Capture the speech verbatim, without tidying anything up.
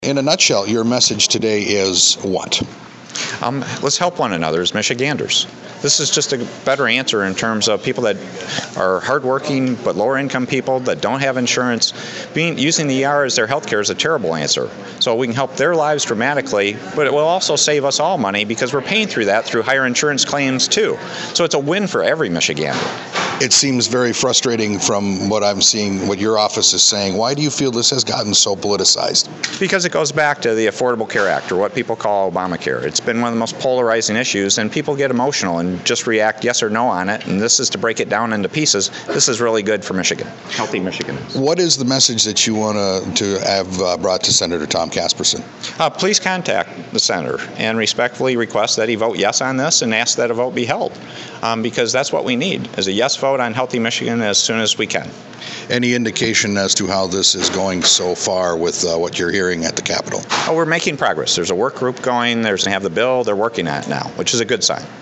In a nutshell, your message today is what? Um, let's help one another as Michiganders. This is just a better answer in terms of people that are hardworking but lower income people that don't have insurance. Being using the E R as their health care is a terrible answer. So we can help their lives dramatically, but it will also save us all money because we're paying through that through higher insurance claims too. So it's a win for every Michigander. It seems very frustrating from what I'm seeing, what your office is saying. Why do you feel this has gotten so politicized? Because it goes back to the Affordable Care Act, or what people call Obamacare. It's been one of the most polarizing issues, and people get emotional and just react yes or no on it, and this is to break it down into pieces. This is really good for Michigan, healthy Michiganders. What is the message that you want to, to have uh, brought to Senator Tom Casperson? Uh, please contact the senator and respectfully request that he vote yes on this and ask that a vote be held, um, because that's what we need, is a yes vote on healthy Michigan as soon as we can. Any indication as to how this is going so far with uh, what you're hearing at the Capitol? Oh, we're making progress. There's a work group going. There's going to have the bill. They're working on it now, which is a good sign.